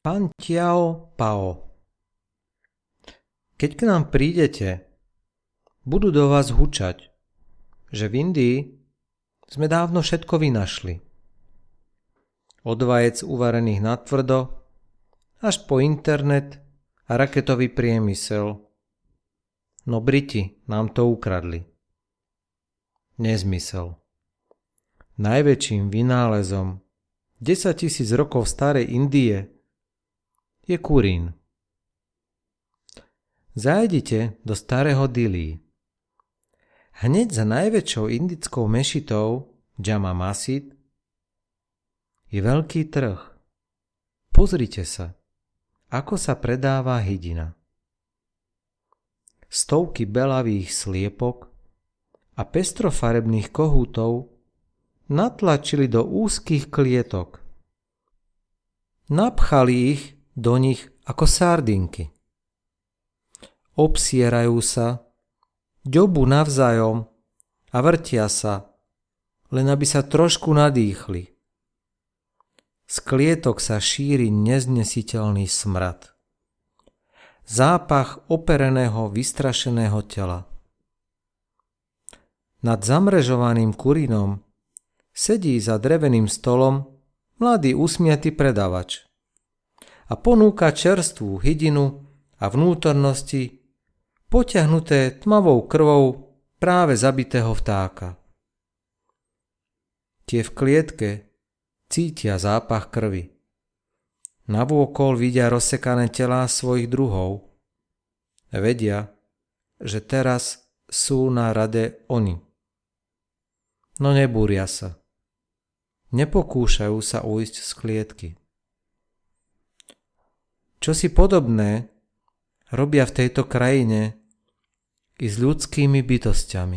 Pán Tiao Pao. Keď k nám prídete, budú do vás hučať, že v Indii sme dávno všetko vynašli. Od vajec uvarených natvrdo až po internet a raketový priemysel. No Briti nám to ukradli. Nezmysel. Najväčším vynálezom 10 000 rokov starej Indie je kurín. Zajdite do starého Dillí. Hneď za najväčšou indickou mešitou Jama Masjid je veľký trh. Pozrite sa, ako sa predáva hydina. Stovky belavých sliepok a pestrofarebných kohútov natlačili do úzkých klietok. Napchali ich do nich ako sardinky. Obsierajú sa, ďobu navzájom a vrtia sa, len aby sa trošku nadýchli. Z klietok sa šíri neznesiteľný smrad. Zápach opereného, vystrašeného tela. Nad zamrežovaným kurínom sedí za dreveným stolom mladý usmiatý predavač a ponúka čerstvú hydinu a vnútornosti potiahnuté tmavou krvou práve zabitého vtáka. Tie v klietke cítia zápach krvi. Navôkol vidia rozsekané telá svojich druhov. Vedia, že teraz sú na rade oni. No nebúria sa. Nepokúšajú sa ujsť z klietky. Čosi podobné robia v tejto krajine i s ľudskými bytosťami.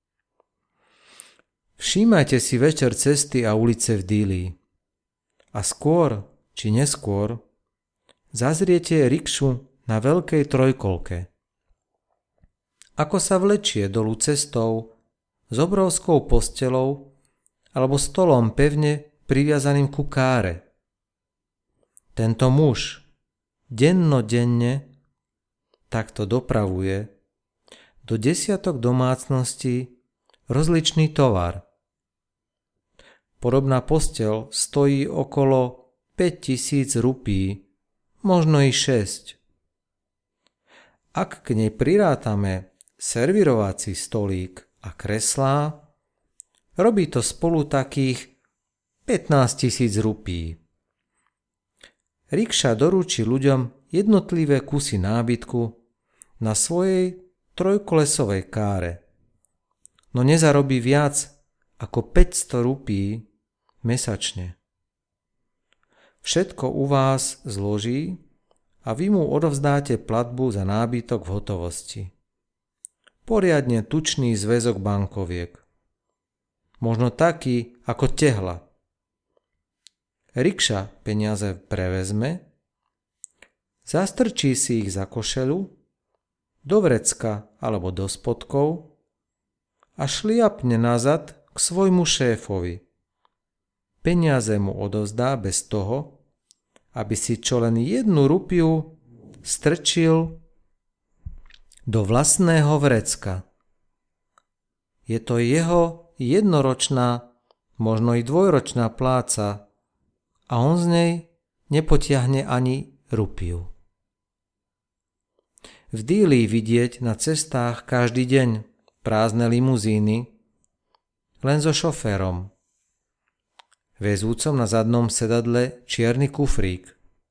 Všímajte si večer cesty a ulice v Dillí a skôr či neskôr zazriete rikšu na veľkej trojkolke. Ako sa vlečie dolu cestou s obrovskou postelou alebo stolom pevne priviazaným ku káre. Tento muž dennodenne takto dopravuje do desiatok domácností rozličný tovar. Podobná posteľ stojí okolo 5 000 rupí, možno i 6. Ak k nej prirátame servirovací stolík a kreslá, robí to spolu takých 15 000 rupí. Rikša doručí ľuďom jednotlivé kusy nábytku na svojej trojkolesovej káre, no nezarobí viac ako 500 rupí mesačne. Všetko u vás zloží a vy mu odovzdáte platbu za nábytok v hotovosti. Poriadne tučný zväzok bankoviek. Možno taký ako tehla. Rikša peniaze prevezme, zastrčí si ich za košeľu, do vrecka alebo do spodkov a šliapne nazad k svojmu šéfovi. Peniaze mu odovzdá bez toho, aby si čo len 1 rupiu strčil do vlastného vrecka. Je to jeho jednoročná, možno i dvojročná pláca a on z nej nepotiahne ani rupiu. V Dillí vidieť na cestách každý deň prázdne limuzíny, len so šoférom, vezúcom na zadnom sedadle čierny kufrík.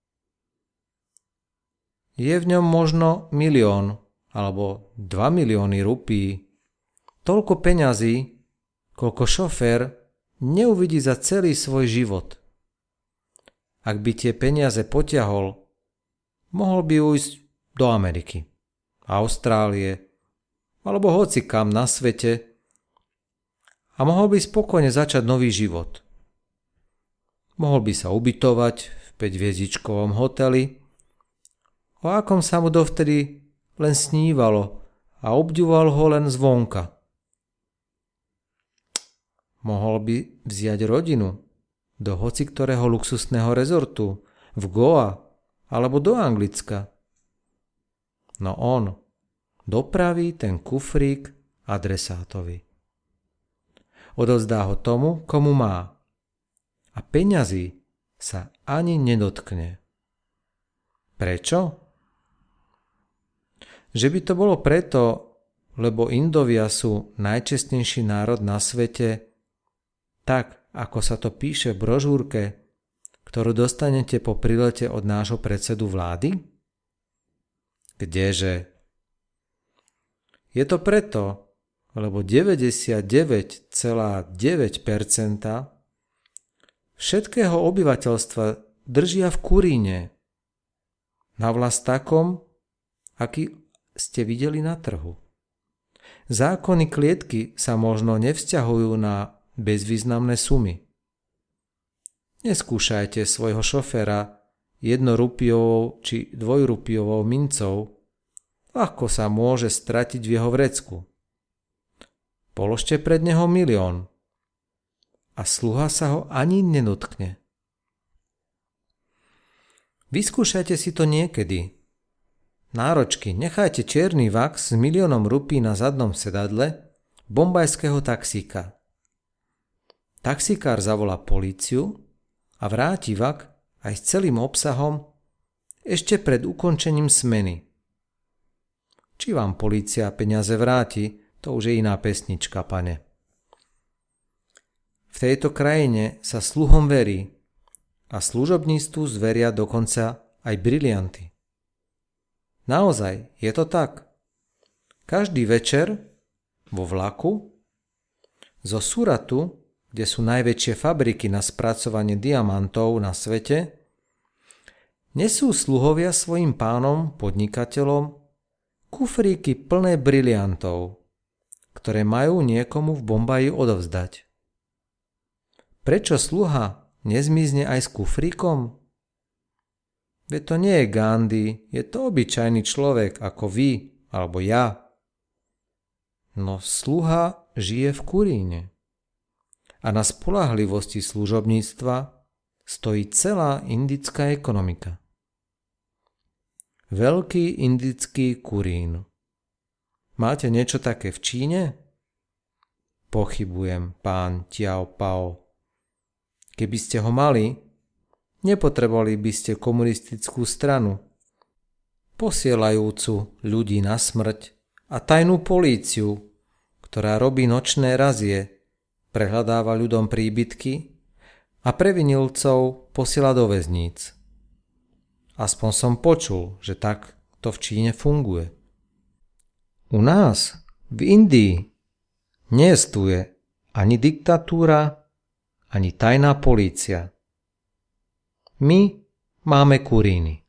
Je v ňom možno 1 000 000 alebo 2 milióny rupí, toľko peňazí, koľko šofér neuvidí za celý svoj život. Ak by tie peniaze potiahol, mohol by ujsť do Ameriky, Austrálie alebo hoci kam na svete a mohol by spokojne začať nový život. Mohol by sa ubytovať v 5-hviezdičkovom hoteli, o akom sa mu dovtedy len snívalo a obdivoval ho len zvonka. Mohol by vziať rodinu do hociktorého luxusného rezortu v Goa alebo do Anglicka. No on dopraví ten kufrík adresátovi. Odovzdá ho tomu, komu má. A peňazí sa ani nedotkne. Prečo? Že by to bolo preto, lebo Indovia sú najčestnejší národ na svete, tak ako sa to píše v brožúrke, ktorú dostanete po prilete od nášho predsedu vlády? Kdeže? Je to preto, lebo 99,9% všetkého obyvateľstva držia v kuríne. Na vlast takom, aký ste videli na trhu. Zákony klietky sa možno nevzťahujú na bezvýznamné sumy. Neskúšajte svojho šoféra 1-rupiovou či 2-rupiovou mincov, ľahko sa môže stratiť v jeho vrecku. Položte pred neho 1 000 000 a sluha sa ho ani nedotkne. Vyskúšajte si to niekedy. Náročky, nechajte čierny vax s 1 000 000 rupí na zadnom sedadle bombajského taxíka. Taxikár zavolá políciu a vráti vak aj s celým obsahom ešte pred ukončením smeny. Či vám polícia peniaze vráti, to už je iná pesnička, pane. V tejto krajine sa sluhom verí a služobníctvu zveria dokonca aj brilianty. Naozaj, je to tak. Každý večer vo vlaku zo Suratu, kde sú najväčšie fabriky na spracovanie diamantov na svete, nesú sluhovia svojim pánom, podnikateľom, kufríky plné briliantov, ktoré majú niekomu v Bombaji odovzdať. Prečo sluha nezmizne aj s kufríkom? Veď to nie je Gandhi, je to obyčajný človek ako vy alebo ja. No sluha žije v kuríne. A na spoľahlivosti služobníctva stojí celá indická ekonomika. Veľký indický kurín. Máte niečo také v Číne? Pochybujem, pán Tiao Pao. Keby ste ho mali, nepotrebovali by ste komunistickú stranu, posielajúcu ľudí na smrť a tajnú políciu, ktorá robí nočné razie, prehľadáva ľuďom príbytky a previnilcov posiela do väzníc. Aspoň som počul, že tak to v Číne funguje. U nás, v Indii, neestuje ani diktatúra, ani tajná polícia. My máme kuríny.